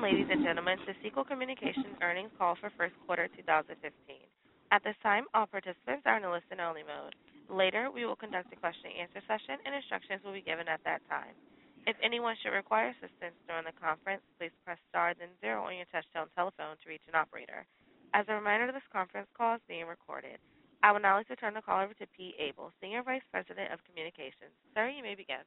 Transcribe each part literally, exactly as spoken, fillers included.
ladies and gentlemen, to Sequel Communications earnings call for first quarter two thousand fifteen. At this time, all participants are in a listen-only mode. Later, we will conduct a question-and-answer session, and instructions will be given at that time. If anyone should require assistance during the conference, please press star then zero on your touch-tone telephone to reach an operator. As a reminder, this conference call is being recorded. I would now like to turn the call over to Pete Abel, Senior Vice President of Communications. Sir, you may begin.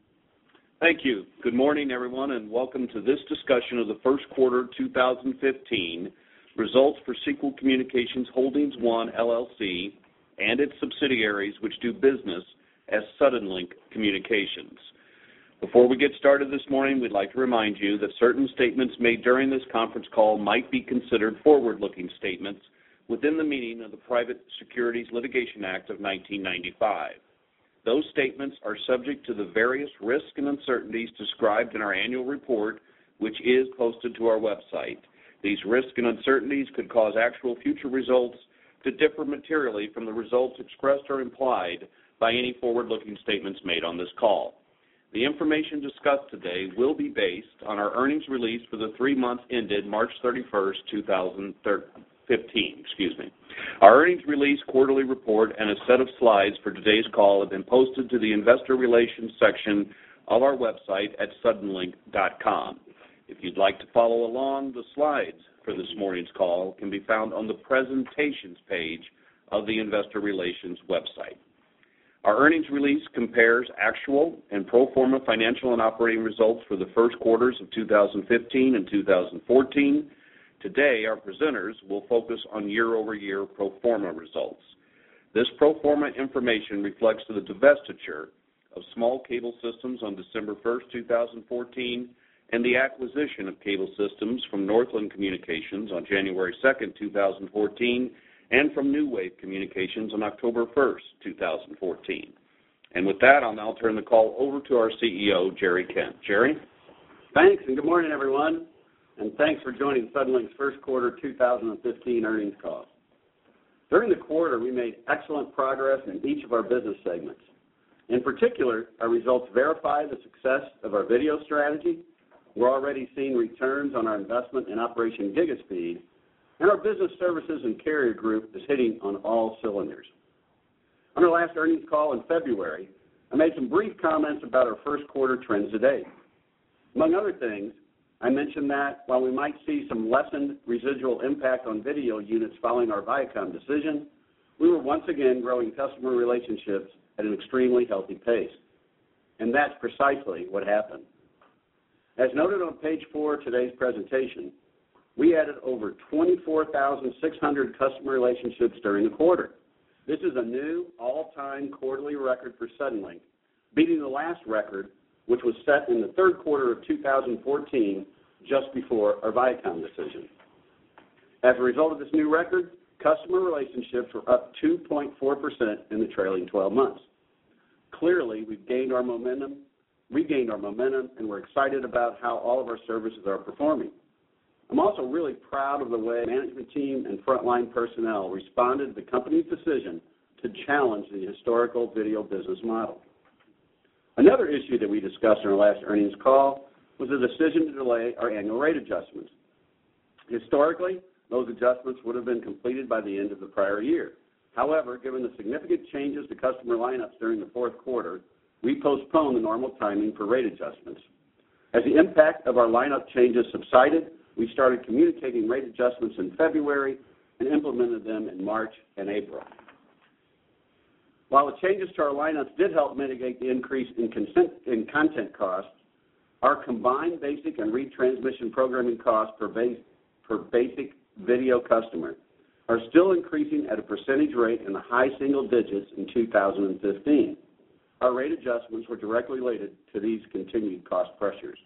Thank you. Good morning, everyone, and welcome to this discussion of the first quarter two thousand fifteen results for Sequel Communications Holdings one, L L C, and its subsidiaries which do business as Suddenlink Communications. Before we get started this morning, we'd like to remind you that certain statements made during this conference call might be considered forward-looking statements within the meaning of the Private Securities Litigation Act of nineteen ninety-five. Those statements are subject to the various risks and uncertainties described in our annual report, which is posted to our website. These risks and uncertainties could cause actual future results to differ materially from the results expressed or implied by any forward-looking statements made on this call. The information discussed today will be based on our earnings release for the three months ended March thirty-first, two thousand fifteen. Excuse me. Our earnings release, quarterly report, and a set of slides for today's call have been posted to the Investor Relations section of our website at suddenlink dot com. If you'd like to follow along, the slides for this morning's call can be found on the Presentations page of the Investor Relations website. Our earnings release compares actual and pro forma financial and operating results for the first quarters of two thousand fifteen and two thousand fourteen. Today, our presenters will focus on year-over-year pro forma results. This pro forma information reflects the divestiture of Small Cable Systems on December first, two thousand fourteen, and the acquisition of Cable Systems from Northland Communications on January second, two thousand fourteen, and from New Wave Communications on October first, two thousand fourteen. And with that, I'll now turn the call over to our C E O, Jerry Kent. Jerry? Thanks, and good morning, everyone. And thanks for joining Suddenlink's first quarter two thousand fifteen earnings call. During the quarter, we made excellent progress in each of our business segments. In particular, our results verify the success of our video strategy. We're already seeing returns on our investment in Operation GigaSpeed, and our business services and carrier group is hitting on all cylinders. On our last earnings call in February, I made some brief comments about our first quarter trends today. Among other things, I mentioned that while we might see some lessened residual impact on video units following our Viacom decision, we were once again growing customer relationships at an extremely healthy pace. And that's precisely what happened. As noted on page four of today's presentation, we added over twenty-four thousand six hundred customer relationships during the quarter. This is a new all-time quarterly record for Suddenlink, beating the last record, which was set in the third quarter of two thousand fourteen, just before our Viacom decision. As a result of this new record, customer relationships were up two point four percent in the trailing twelve months. Clearly, we've gained our momentum, regained our momentum, and we're excited about how all of our services are performing. I'm also really proud of the way the management team and frontline personnel responded to the company's decision to challenge the historical video business model. Another issue that we discussed in our last earnings call was the decision to delay our annual rate adjustments. Historically, those adjustments would have been completed by the end of the prior year. However, given the significant changes to customer lineups during the fourth quarter, we postponed the normal timing for rate adjustments. As the impact of our lineup changes subsided, we started communicating rate adjustments in February and implemented them in March and April. While the changes to our lineups did help mitigate the increase in, consent, in content costs, our combined basic and retransmission programming costs per, base, per basic video customer are still increasing at a percentage rate in the high single digits in two thousand fifteen. Our rate adjustments were directly related to these continued cost pressures.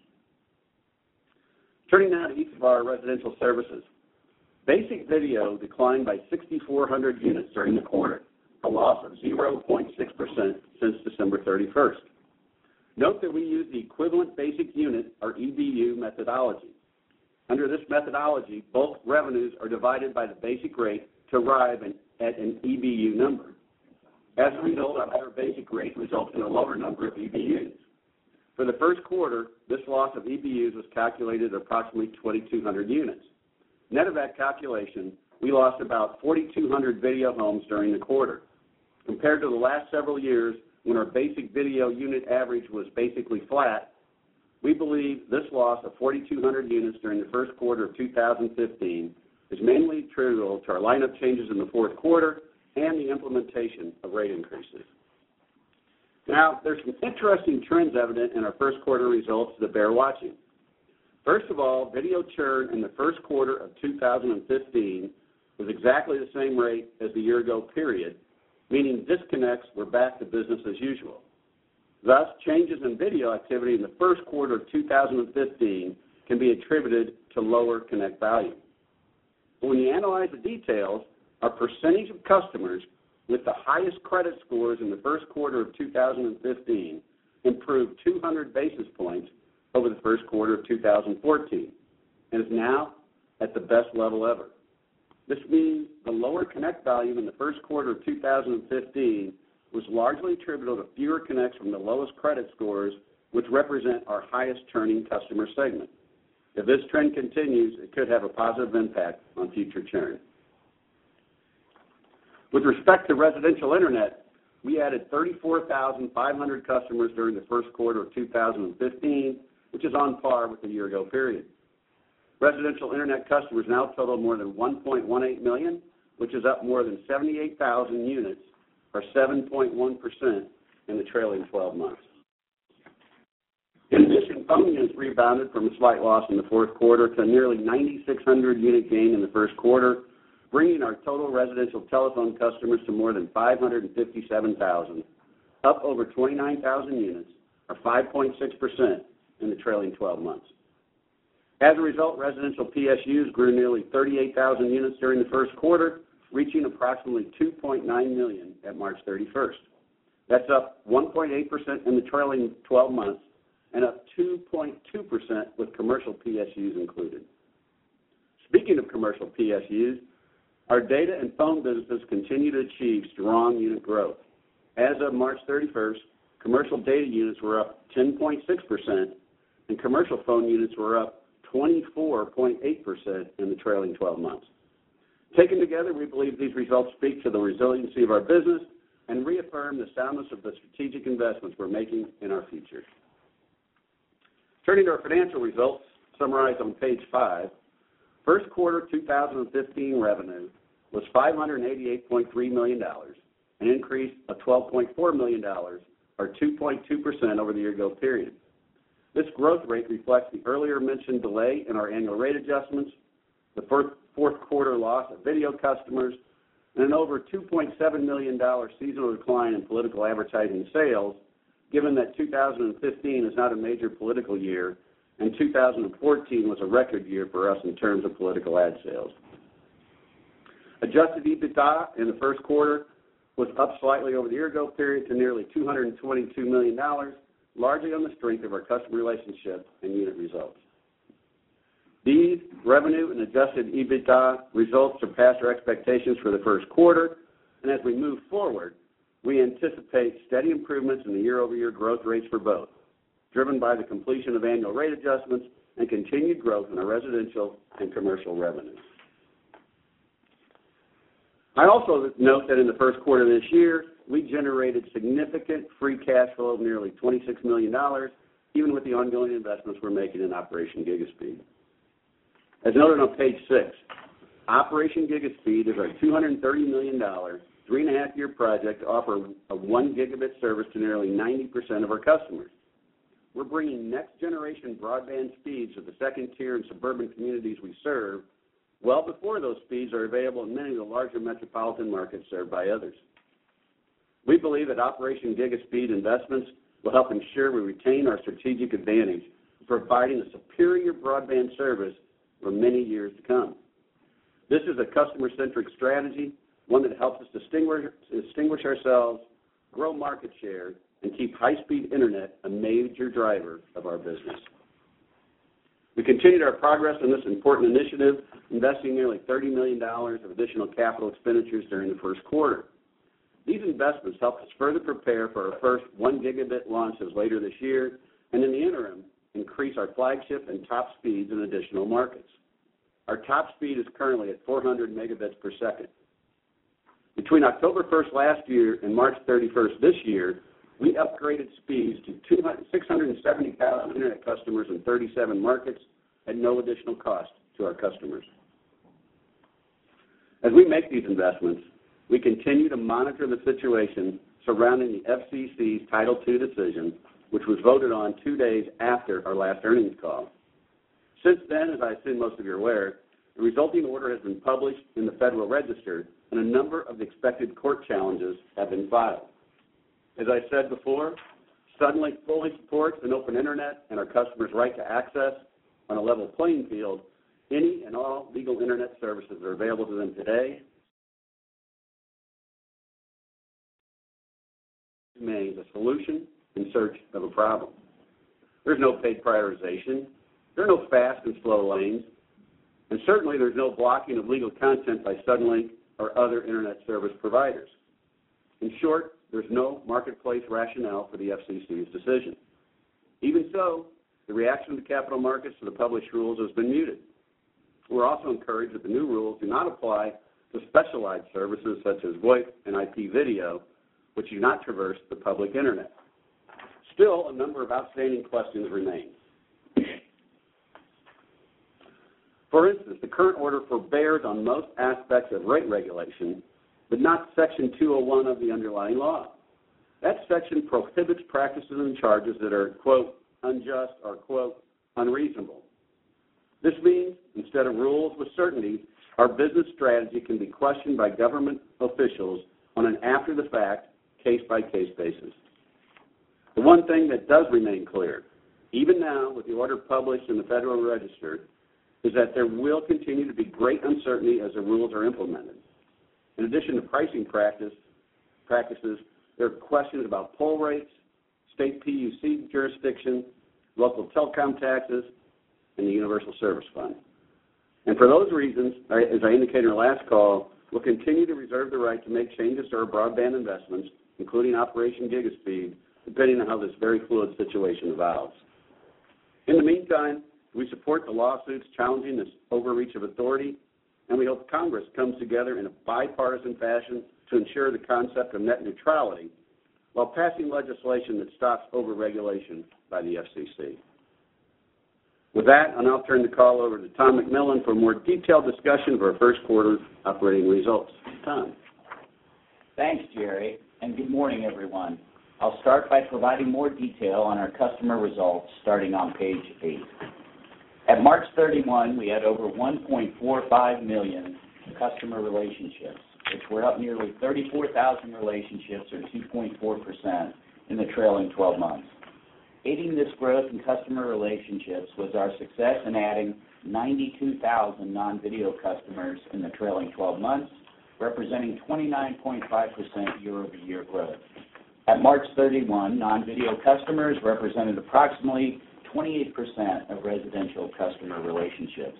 Turning now to each of our residential services. Basic video declined by six thousand four hundred units during the quarter, a loss of zero point six percent since December thirty-first. Note that we use the equivalent basic unit, or E B U, methodology. Under this methodology, both revenues are divided by the basic rate to arrive in, at an E B U number. As a result, a higher basic rate results in a lower number of E B Us. For the first quarter, this loss of E B Us was calculated at approximately twenty-two hundred units. Net of that calculation, we lost about forty-two hundred video homes during the quarter. Compared to the last several years when our basic video unit average was basically flat, we believe this loss of forty-two hundred units during the first quarter of two thousand fifteen is mainly attributable to our lineup changes in the fourth quarter and the implementation of rate increases. Now, there's some interesting trends evident in our first quarter results that bear watching. First of all, video churn in the first quarter of two thousand fifteen was exactly the same rate as the year-ago period, meaning disconnects were back to business as usual. Thus, changes in video activity in the first quarter of two thousand fifteen can be attributed to lower connect value. But when you analyze the details, our percentage of customers with the highest credit scores in the first quarter of two thousand fifteen improved two hundred basis points over the first quarter of two thousand fourteen and is now at the best level ever. This means the lower connect value in the first quarter of two thousand fifteen was largely attributable to fewer connects from the lowest credit scores, which represent our highest churning customer segment. If this trend continues, it could have a positive impact on future churn. With respect to residential internet, we added thirty-four thousand five hundred customers during the first quarter of two thousand fifteen, which is on par with the year-ago period. Residential internet customers now total more than one point one eight million, which is up more than seventy-eight thousand units, or seven point one percent in the trailing twelve months. In addition, phone units rebounded from a slight loss in the fourth quarter to a nearly ninety-six hundred unit gain in the first quarter, bringing our total residential telephone customers to more than five hundred fifty-seven thousand, up over twenty-nine thousand units, or five point six percent in the trailing twelve months. As a result, residential P S Us grew nearly thirty-eight thousand units during the first quarter, reaching approximately two point nine million at March thirty-first. That's up one point eight percent in the trailing twelve months and up two point two percent with commercial P S Us included. Speaking of commercial P S Us, our data and phone businesses continue to achieve strong unit growth. As of March thirty-first, commercial data units were up ten point six percent and commercial phone units were up twenty-four point eight percent in the trailing twelve months. Taken together, we believe these results speak to the resiliency of our business and reaffirm the soundness of the strategic investments we're making in our future. Turning to our financial results, summarized on page five, first quarter two thousand fifteen revenue was five hundred eighty-eight point three million dollars, an increase of twelve point four million dollars, or two point two percent over the year-ago period. This growth rate reflects the earlier mentioned delay in our annual rate adjustments, the fourth quarter loss of video customers, and an over two point seven million dollars seasonal decline in political advertising sales, given that two thousand fifteen is not a major political year and two thousand fourteen was a record year for us in terms of political ad sales. Adjusted EBITDA in the first quarter was up slightly over the year-ago period to nearly two hundred twenty-two million dollars, largely on the strength of our customer relationships and unit results. These revenue and adjusted EBITDA results surpassed our expectations for the first quarter, and as we move forward, we anticipate steady improvements in the year-over-year growth rates for both, driven by the completion of annual rate adjustments and continued growth in our residential and commercial revenues. I also note that in the first quarter of this year, we generated significant free cash flow of nearly twenty-six million dollars, even with the ongoing investments we're making in Operation Gigaspeed. As noted on page six, Operation Gigaspeed is our two hundred thirty million dollars, three and a half year project to offer a one gigabit service to nearly ninety percent of our customers. We're bringing next generation broadband speeds to the second tier and suburban communities we serve, well before those speeds are available in many of the larger metropolitan markets served by others. We believe that Operation Gigaspeed investments will help ensure we retain our strategic advantage of providing a superior broadband service for many years to come. This is a customer-centric strategy, one that helps us distinguish, distinguish ourselves, grow market share, and keep high-speed internet a major driver of our business. We continued our progress on this important initiative, investing nearly thirty million dollars of additional capital expenditures during the first quarter. These investments help us further prepare for our first one gigabit launches later this year, and in the interim, increase our flagship and top speeds in additional markets. Our top speed is currently at four hundred megabits per second. Between October first last year and March thirty-first this year, we upgraded speeds to six hundred seventy thousand Internet customers in thirty-seven markets at no additional cost to our customers. As we make these investments, we continue to monitor the situation surrounding the F C C's Title two decision, which was voted on two days after our last earnings call. Since then, as I assume most of you are aware, the resulting order has been published in the Federal Register, and a number of the expected court challenges have been filed. As I said before, Suddenlink fully supports an open Internet and our customers' right to access on a level playing field any and all legal Internet services that are available to them today. Remains a solution in search of a problem. There's no paid prioritization. There are no fast and slow lanes. And certainly there's no blocking of legal content by Suddenlink or other Internet service providers. In short, there's no marketplace rationale for the F C C's decision. Even so, the reaction of the capital markets to the published rules has been muted. We're also encouraged that the new rules do not apply to specialized services such as VoIP and I P video, which do not traverse the public Internet. Still, a number of outstanding questions remain. For instance, the current order forbears on most aspects of rate regulation, but not Section two oh one of the underlying law. That section prohibits practices and charges that are, quote, unjust or, quote, unreasonable. This means, instead of rules with certainty, our business strategy can be questioned by government officials on an after-the-fact, case-by-case basis. The one thing that does remain clear, even now with the order published in the Federal Register, is that there will continue to be great uncertainty as the rules are implemented. In addition to pricing practice, practices, there are questions about poll rates, state P U C jurisdiction, local telecom taxes, and the Universal Service Fund. And for those reasons, as I indicated in our last call, we'll continue to reserve the right to make changes to our broadband investments, including Operation Gigaspeed, depending on how this very fluid situation evolves. In the meantime, we support the lawsuits challenging this overreach of authority, and we hope Congress comes together in a bipartisan fashion to ensure the concept of net neutrality while passing legislation that stops overregulation by the F C C. With that, I'll now turn the call over to Tom McMillan for a more detailed discussion of our first quarter operating results. Tom. Thanks, Jerry, and good morning, everyone. I'll start by providing more detail on our customer results starting on page eight. At March thirty-first, we had over one point four five million customer relationships, which were up nearly thirty-four thousand relationships, or two point four percent, in the trailing twelve months. Aiding this growth in customer relationships was our success in adding ninety-two thousand non-video customers in the trailing twelve months, representing twenty-nine point five percent year-over-year growth. At March thirty-first, non-video customers represented approximately twenty-eight percent of residential customer relationships.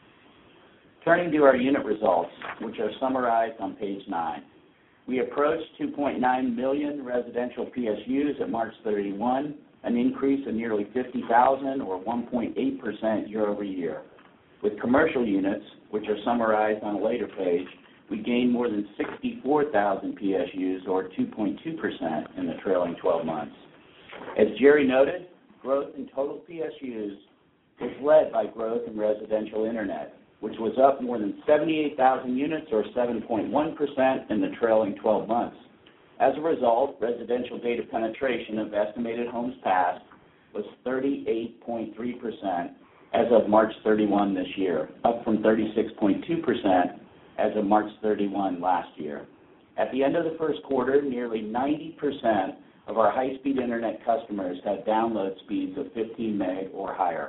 Turning to our unit results, which are summarized on page nine. We approached two point nine million residential P S Us at March thirty-first, an increase of nearly fifty thousand, or one point eight percent year-over-year. With commercial units, which are summarized on a later page, we gained more than sixty-four thousand P S Us, or two point two percent, in the trailing twelve months. As Jerry noted, growth in total P S Us was led by growth in residential Internet, which was up more than seventy-eight thousand units, or seven point one percent, in the trailing twelve months. As a result, residential data penetration of estimated homes passed was thirty-eight point three percent as of March thirty-first this year, up from thirty-six point two percent as of March thirty-first last year. At the end of the first quarter, nearly ninety percent of our high-speed Internet customers had download speeds of fifteen meg or higher.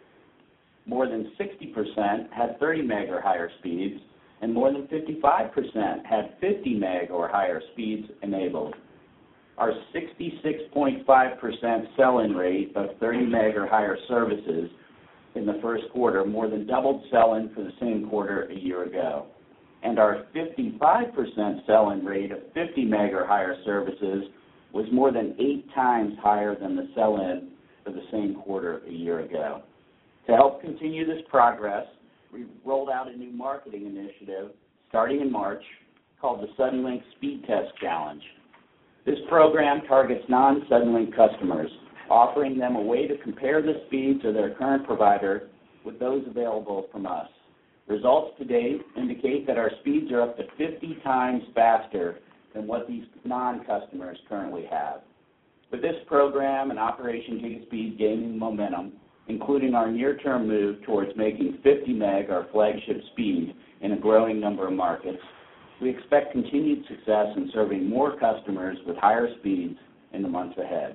More than sixty percent had thirty meg or higher speeds, and more than fifty-five percent had fifty meg or higher speeds enabled. Our sixty-six point five percent sell-in rate of thirty meg or higher services in the first quarter more than doubled sell-in for the same quarter a year ago. And our fifty-five percent sell-in rate of fifty meg or higher services was more than eight times higher than the sell-in for the same quarter a year ago. To help continue this progress, we rolled out a new marketing initiative starting in March called the Suddenlink Speed Test Challenge. This program targets non-Suddenlink customers, offering them a way to compare the speeds of their current provider with those available from us. Results to date indicate that our speeds are up to fifty times faster than what these non-customers currently have. With this program and Operation GigaSpeed gaining momentum, including our near-term move towards making fifty meg our flagship speed in a growing number of markets, we expect continued success in serving more customers with higher speeds in the months ahead.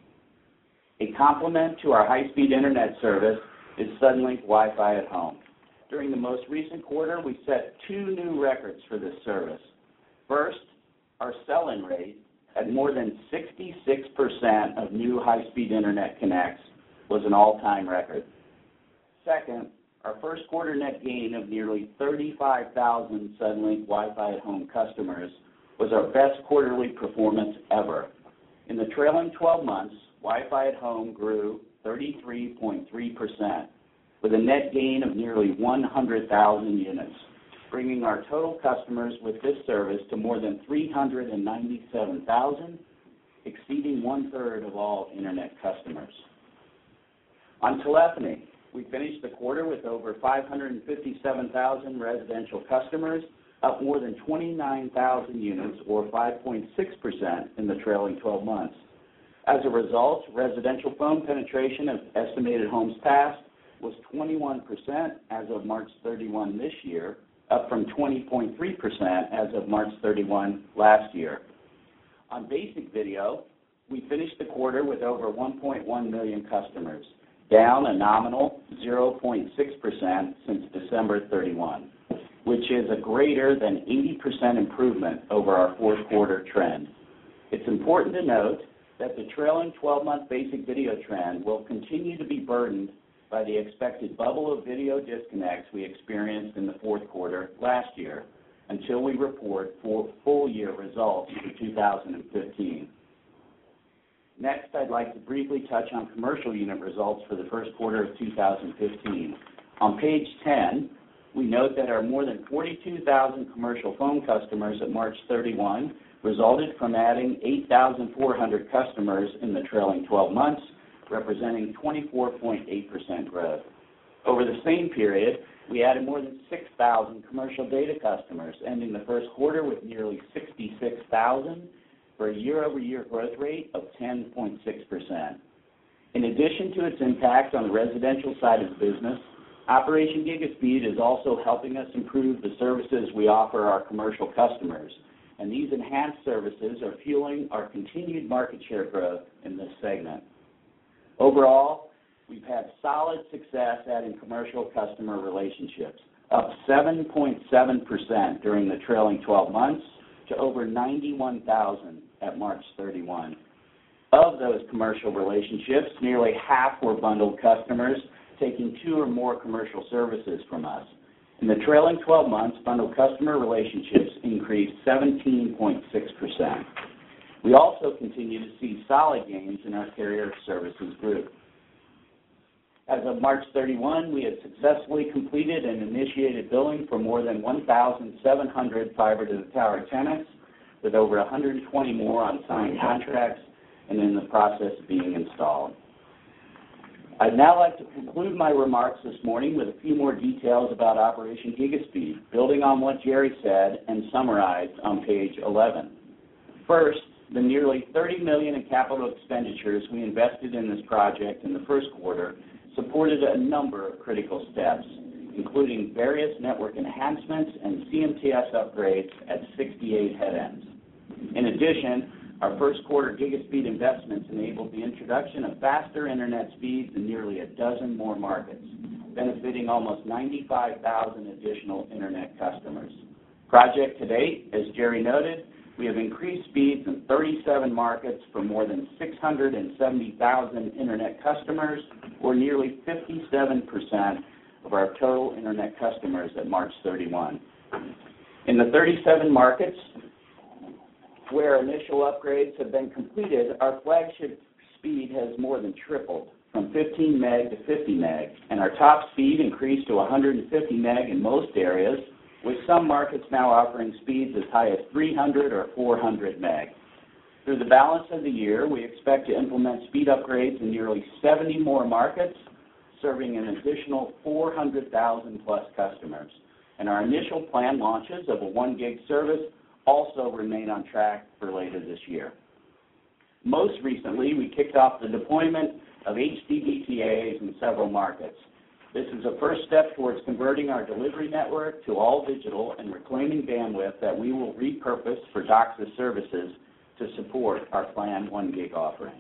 A complement to our high-speed internet service is Suddenlink Wi-Fi at Home. During the most recent quarter, we set two new records for this service. First, our sell-in rate at more than sixty-six percent of new high-speed internet connects was an all-time record. Second, our first quarter net gain of nearly thirty-five thousand Suddenlink Wi-Fi at Home customers was our best quarterly performance ever. In the trailing twelve months, Wi-Fi at Home grew thirty-three point three percent, with a net gain of nearly one hundred thousand units, bringing our total customers with this service to more than three hundred ninety-seven thousand, exceeding one-third of all internet customers. On telephony, we finished the quarter with over five hundred fifty-seven thousand residential customers, up more than twenty-nine thousand units, or five point six percent in the trailing twelve months. As a result, residential phone penetration of estimated homes passed was twenty-one percent as of March thirty-first this year, up from twenty point three percent as of March thirty-first last year. On basic video, we finished the quarter with over one point one million customers, down a nominal zero point six percent since December thirty-first, which is a greater than eighty percent improvement over our fourth quarter trend. It's important to note that the trailing twelve-month basic video trend will continue to be burdened by the expected bubble of video disconnects we experienced in the fourth quarter last year until we report full, full year results for two thousand fifteen. Next, I'd like to briefly touch on commercial unit results for the first quarter of two thousand fifteen. On page ten, we note that our more than forty-two thousand commercial phone customers at March thirty-first resulted from adding eight thousand four hundred customers in the trailing twelve months, representing twenty-four point eight percent growth. Over the same period, we added more than six thousand commercial data customers, ending the first quarter with nearly sixty-six thousand for a year-over-year growth rate of ten point six percent. In addition to its impact on the residential side of the business, Operation GigaSpeed is also helping us improve the services we offer our commercial customers, and these enhanced services are fueling our continued market share growth in this segment. Overall, we've had solid success adding commercial customer relationships, up seven point seven percent during the trailing twelve months to over ninety-one thousand at March thirty-first. Of those commercial relationships, nearly half were bundled customers taking two or more commercial services from us. In the trailing twelve months, bundled customer relationships increased seventeen point six percent. We also continue to see solid gains in our carrier services group. As of March thirty-first, we had successfully completed and initiated billing for more than one thousand seven hundred fiber-to-the-tower tenants, with over one hundred twenty more on signed contracts and in the process of being installed. I'd now like to conclude my remarks this morning with a few more details about Operation GigaSpeed, building on what Jerry said and summarized on page eleven. First, the nearly thirty million dollars in capital expenditures we invested in this project in the first quarter supported a number of critical steps, including various network enhancements and C M T S upgrades at sixty-eight headends. In addition, our first quarter GigaSpeed investments enabled the introduction of faster internet speeds in nearly a dozen more markets, benefiting almost ninety-five thousand additional internet customers. Project to date, as Jerry noted, we have increased speeds in thirty-seven markets for more than six hundred seventy thousand internet customers, or nearly fifty-seven percent of our total internet customers at March thirty-first. In the thirty-seven markets where initial upgrades have been completed, our flagship speed has more than tripled from fifteen meg to fifty meg, and our top speed increased to one hundred fifty meg in most areas, with some markets now offering speeds as high as three hundred or four hundred meg. Through the balance of the year, we expect to implement speed upgrades in nearly seventy more markets, serving an additional four hundred thousand plus customers. And our initial planned launches of a one gig service also remain on track for later this year. Most recently, we kicked off the deployment of H D D T As in several markets. This is a first step towards converting our delivery network to all digital and reclaiming bandwidth that we will repurpose for DOCSIS services to support our planned one gig offering.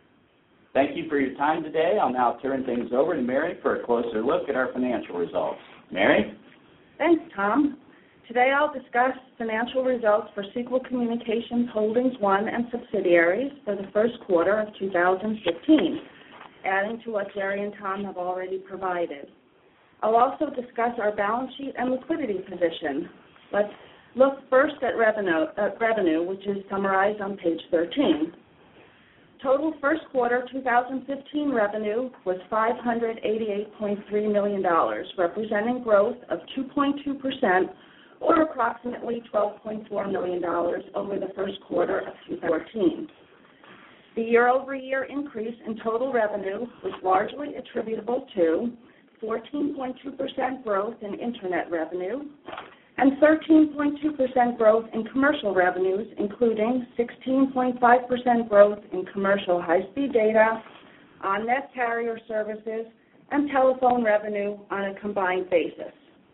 Thank you for your time today. I'll now turn things over to Mary for a closer look at our financial results. Mary? Thanks, Tom. Today I'll discuss financial results for Sequel Communications Holdings one and subsidiaries for the first quarter of two thousand fifteen, adding to what Jerry and Tom have already provided. I'll also discuss our balance sheet and liquidity position. Let's look first at revenue, uh, revenue, which is summarized on page thirteen. Total first quarter two thousand fifteen revenue was five hundred eighty-eight point three million dollars, representing growth of two point two percent or approximately twelve point four million dollars over the first quarter of two thousand fourteen. The year-over-year increase in total revenue was largely attributable to fourteen point two percent growth in Internet revenue and thirteen point two percent growth in commercial revenues, including sixteen point five percent growth in commercial high-speed data, on-net carrier services, and telephone revenue on a combined basis.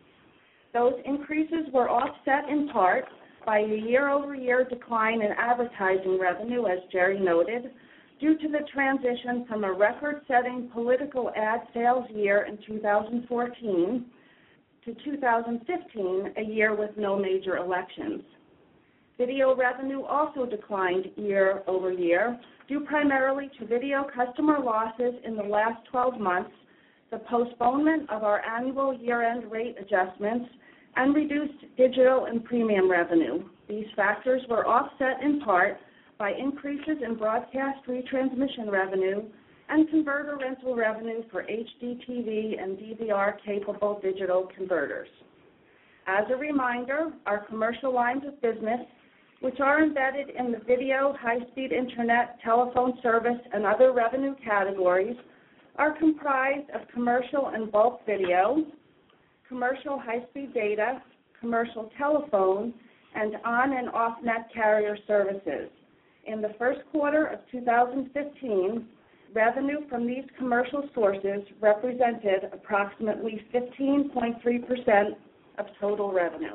Those increases were offset in part by a year-over-year decline in advertising revenue, as Jerry noted, due to the transition from a record-setting political ad sales year in two thousand fourteen to two thousand fifteen, a year with no major elections. Video revenue also declined year over year, due primarily to video customer losses in the last twelve months, the postponement of our annual year-end rate adjustments, and reduced digital and premium revenue. These factors were offset in part by increases in broadcast retransmission revenue and converter rental revenue for H D T V and D V R-capable digital converters. As a reminder, our commercial lines of business, which are embedded in the video, high-speed Internet, telephone service, and other revenue categories, are comprised of commercial and bulk video, commercial high-speed data, commercial telephone, and on- and off-net carrier services. In the first quarter of two thousand fifteen, revenue from these commercial sources represented approximately fifteen point three percent of total revenue.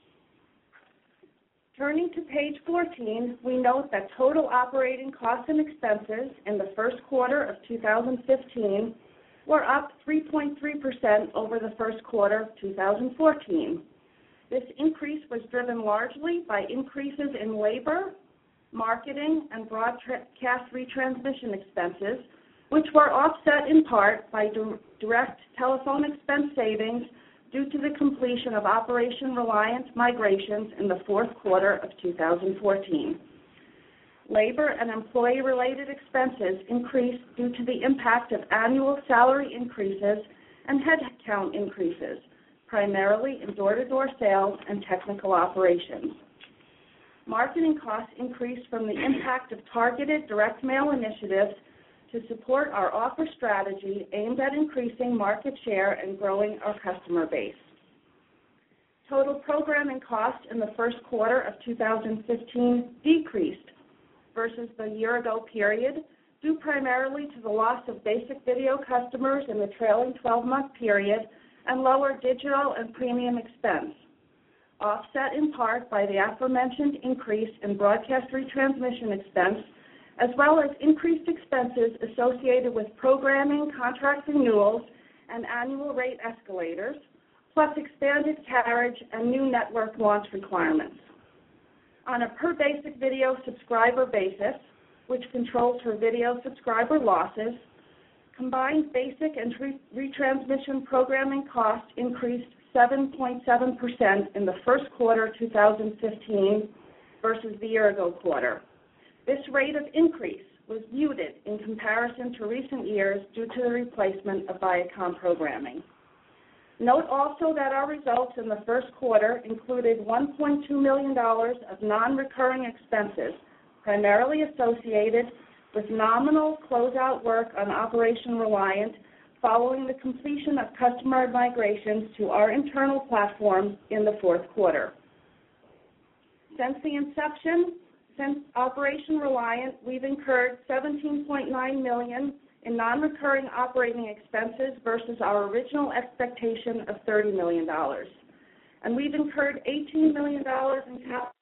Turning to page fourteen, we note that total operating costs and expenses in the first quarter of two thousand fifteen were up three point three percent over the first quarter of two thousand fourteen. This increase was driven largely by increases in labor, marketing, and broadcast retransmission expenses, which were offset in part by direct telephone expense savings due to the completion of Operation Reliance migrations in the fourth quarter of two thousand fourteen. Labor and employee-related expenses increased due to the impact of annual salary increases and headcount increases, primarily in door-to-door sales and technical operations. Marketing costs increased from the impact of targeted direct mail initiatives to support our offer strategy aimed at increasing market share and growing our customer base. Total programming costs in the first quarter of two thousand fifteen decreased versus the year-ago period, due primarily to the loss of basic video customers in the trailing twelve-month period and lower digital and premium expense, offset in part by the aforementioned increase in broadcast retransmission expense, as well as increased expenses associated with programming contract renewals and annual rate escalators, plus expanded carriage and new network launch requirements. On a per basic video subscriber basis, which controls for video subscriber losses, combined basic and re- retransmission programming costs increased seven point seven percent in the first quarter of two thousand fifteen versus the year-ago quarter. This rate of increase was muted in comparison to recent years due to the replacement of Viacom programming. Note also that our results in the first quarter included one point two million dollars of non-recurring expenses, primarily associated with nominal closeout work on Operation Reliant following the completion of customer migrations to our internal platform in the fourth quarter. Since the inception, since Operation Reliant, we've incurred seventeen point nine million dollars in non-recurring operating expenses versus our original expectation of thirty million dollars. And we've incurred eighteen million dollars in capital,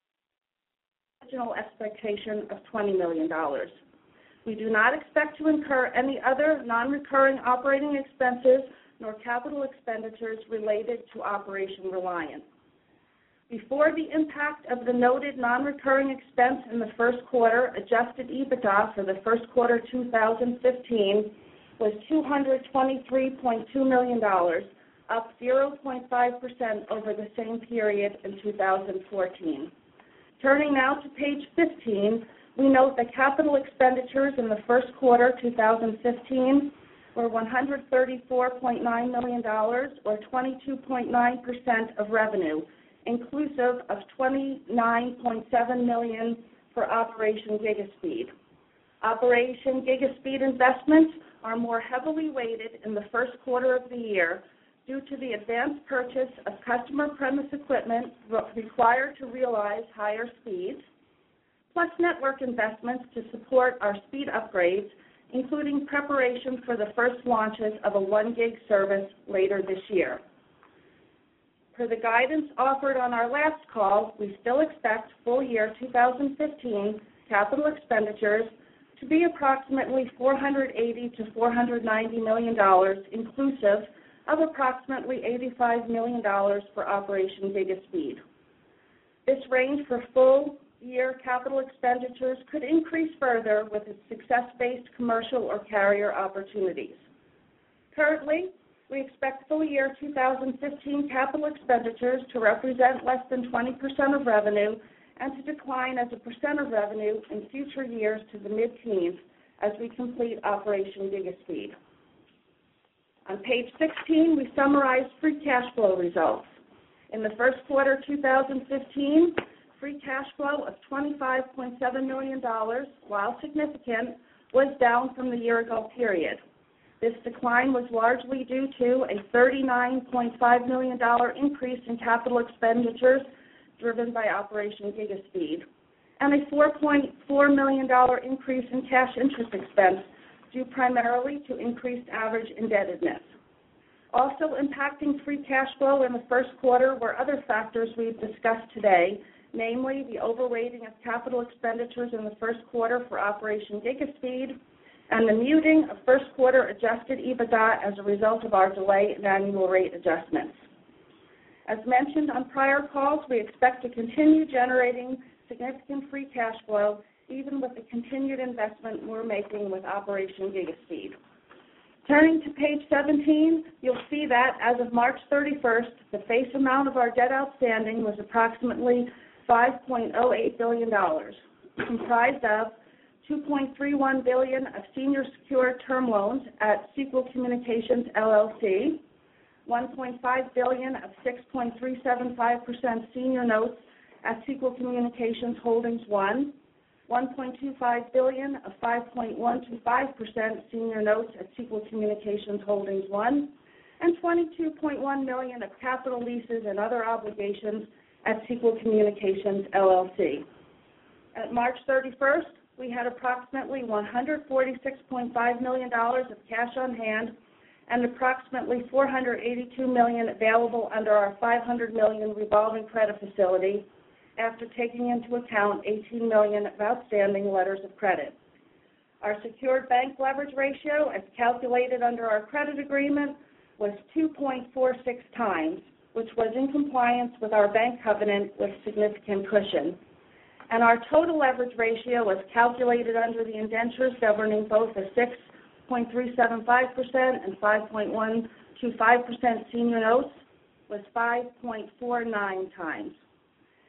original expectation of twenty million dollars. We do not expect to incur any other non-recurring operating expenses nor capital expenditures related to Operation Reliant. Before the impact of the noted non-recurring expense in the first quarter, adjusted EBITDA for the first quarter two thousand fifteen was two hundred twenty-three point two million dollars, up zero point five percent over the same period in two thousand fourteen. Turning now to page fifteen, we note that capital expenditures in the first quarter two thousand fifteen were one hundred thirty-four point nine million dollars, or twenty-two point nine percent of revenue, inclusive of twenty-nine point seven million dollars for Operation GigaSpeed. Operation GigaSpeed investments are more heavily weighted in the first quarter of the year due to the advanced purchase of customer premise equipment required to realize higher speeds, plus network investments to support our speed upgrades, including preparation for the first launches of a one gig service later this year. For the guidance offered on our last call, we still expect full year two thousand fifteen capital expenditures to be approximately four hundred eighty to four hundred ninety million dollars, inclusive of approximately eighty-five million dollars for Operation GigaSpeed. This range for full year capital expenditures could increase further with success-based commercial or carrier opportunities. Currently, we expect full year two thousand fifteen capital expenditures to represent less than twenty percent of revenue and to decline as a percent of revenue in future years to the mid-teens as we complete Operation GigaSpeed. On page sixteen, we summarize free cash flow results. In the first quarter two thousand fifteen, free cash flow of twenty-five point seven million dollars, while significant, was down from the year-ago period. This decline was largely due to a thirty-nine point five million dollars increase in capital expenditures driven by Operation GigaSpeed, and a four point four million dollars increase in cash interest expense due primarily to increased average indebtedness. Also impacting free cash flow in the first quarter were other factors we've discussed today, namely the overweighting of capital expenditures in the first quarter for Operation GigaSpeed, and the muting of first quarter adjusted EBITDA as a result of our delay in annual rate adjustments. As mentioned on prior calls, we expect to continue generating significant free cash flow even with the continued investment we're making with Operation GigaSpeed. Turning to page seventeen, you'll see that as of March thirty-first, the face amount of our debt outstanding was approximately five point oh eight billion dollars, comprised of two point three one billion dollars of senior secured term loans at Sequel Communications, L L C, one point five billion dollars of six point three seven five percent senior notes at Sequel Communications Holdings one, one point two five billion dollars of five point one two five percent senior notes at Sequel Communications Holdings one, and twenty-two point one million dollars of capital leases and other obligations at Sequel Communications, L L C. At March thirty-first, we had approximately one hundred forty-six point five million dollars of cash on hand and approximately four hundred eighty-two million dollars available under our five hundred million dollars revolving credit facility after taking into account eighteen million dollars of outstanding letters of credit. Our secured bank leverage ratio, as calculated under our credit agreement, was two point four six times, which was in compliance with our bank covenant with significant cushion. And our total leverage ratio, was calculated under the indentures governing both the six point three seven five percent and five point one two five percent senior notes, was five point four nine times.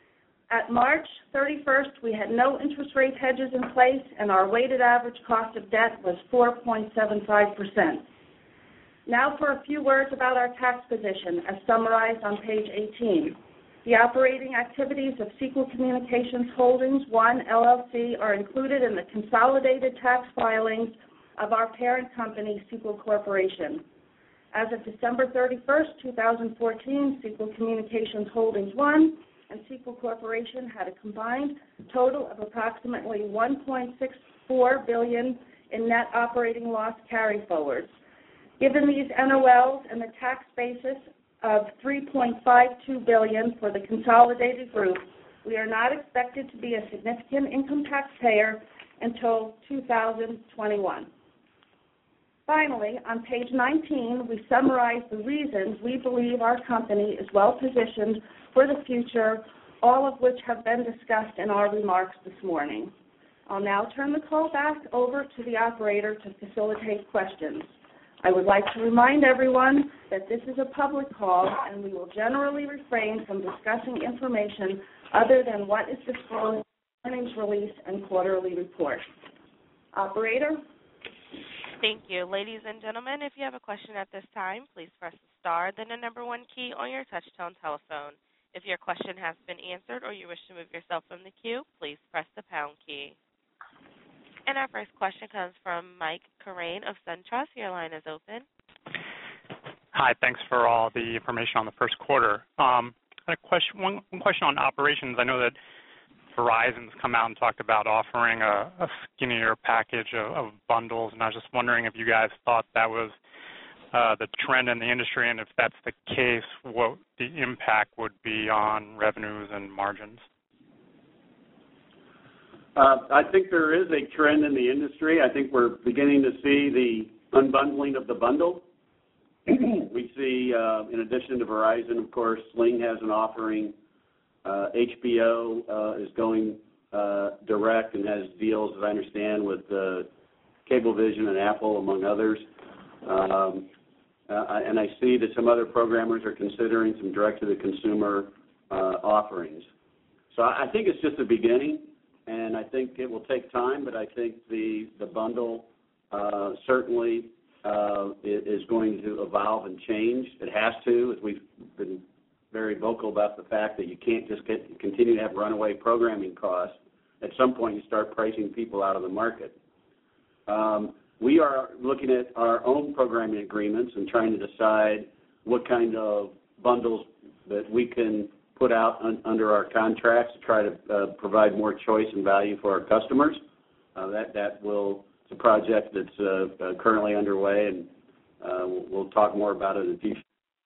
At March thirty-first, we had no interest rate hedges in place, and our weighted average cost of debt was four point seven five percent. Now for a few words about our tax position, as summarized on page eighteen. The operating activities of Sequel Communications Holdings one, L L C, are included in the consolidated tax filings of our parent company, Sequel Corporation. As of December thirty-first, two thousand fourteen, Sequel Communications Holdings one and Sequel Corporation had a combined total of approximately one point six four billion dollars in net operating loss carryforwards. Given these N O Ls and the tax basis of three point five two billion dollars for the consolidated group, we are not expected to be a significant income taxpayer until two thousand twenty-one. Finally, on page nineteen, we summarize the reasons we believe our company is well positioned for the future, all of which have been discussed in our remarks this morning. I'll now turn the call back over to the operator to facilitate questions. I would like to remind everyone that this is a public call and we will generally refrain from discussing information other than what is disclosed in the earnings release and quarterly report. Operator? Thank you. Ladies and gentlemen, if you have a question at this time, please press the star, then the number one key on your touch-tone telephone. If your question has been answered or you wish to move yourself from the queue, please press the pound key. And our first question comes from Mike Corrane of SunTrust. Your line is open. Hi, thanks for all the information on the first quarter. Um, I had a question, one, one question on operations. I know that Verizon's come out and talked about offering a, a skinnier package of, of bundles, and I was just wondering if you guys thought that was uh, the trend in the industry, and if that's the case, what the impact would be on revenues and margins. Uh, I think there is a trend in the industry. I think we're beginning to see the unbundling of the bundle. We see, uh, in addition to Verizon, of course, Sling has an offering. Uh, H B O uh, is going uh, direct and has deals, as I understand, with uh, Cablevision and Apple, among others. Um, uh, and I see that some other programmers are considering some direct-to-the-consumer uh, offerings. So I think it's just the beginning, and I think it will take time, but I think the, the bundle uh, certainly uh, is going to evolve and change. It has to, as we've been very vocal about the fact that you can't just get, continue to have runaway programming costs. At some point, you start pricing people out of the market. Um, we are looking at our own programming agreements and trying to decide what kind of bundles that we can put out un, under our contracts to try to uh, provide more choice and value for our customers. Uh, that that will it's a project that's uh, uh, currently underway, and uh, we'll, we'll talk more about it in the future.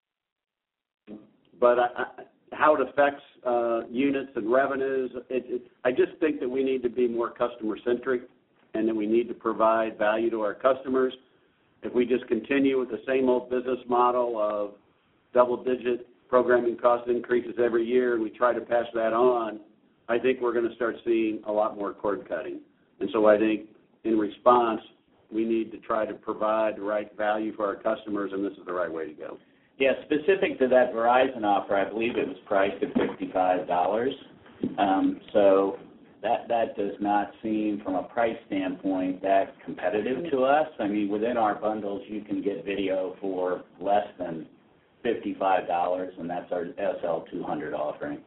But I, I, how it affects uh, units and revenues, it, it, I just think that we need to be more customer-centric and that we need to provide value to our customers. If we just continue with the same old business model of double-digit programming cost increases every year and we try to pass that on, I think we're going to start seeing a lot more cord cutting. And so I think in response, we need to try to provide the right value for our customers, and this is the right way to go. Yeah, specific to that Verizon offer, I believe it was priced at fifty-five dollars. Um, so that that does not seem, from a price standpoint, that competitive to us. I mean, within our bundles, you can get video for less than fifty-five dollars, and that's our S L two hundred offering.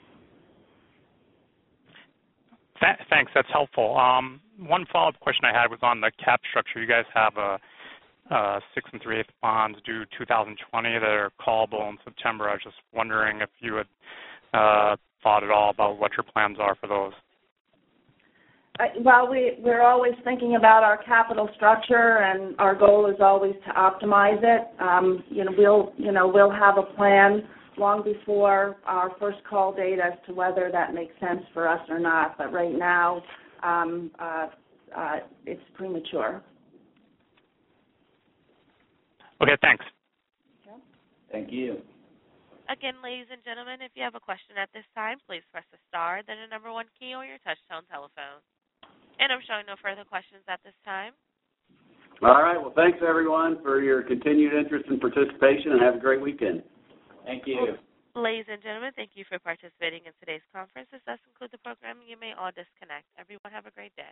Th- thanks, that's helpful. Um, one follow-up question I had was on the cap structure. You guys have a Uh, six and three-eighths bonds due two thousand twenty that are callable in September. I was just wondering if you had uh, thought at all about what your plans are for those. Uh, well, we, we're always thinking about our capital structure, and our goal is always to optimize it. Um, you know, we'll you know we'll have a plan long before our first call date as to whether that makes sense for us or not. But right now, um, uh, uh, it's premature. Okay, thanks. Thank you. Again, ladies and gentlemen, if you have a question at this time, please press the star, then the number one key on your touch-tone telephone. And I'm showing no further questions at this time. All right. Well, thanks, everyone, for your continued interest and participation, and have a great weekend. Thank you. Ladies and gentlemen, thank you for participating in today's conference. This does conclude the program. You may all disconnect. Everyone have a great day.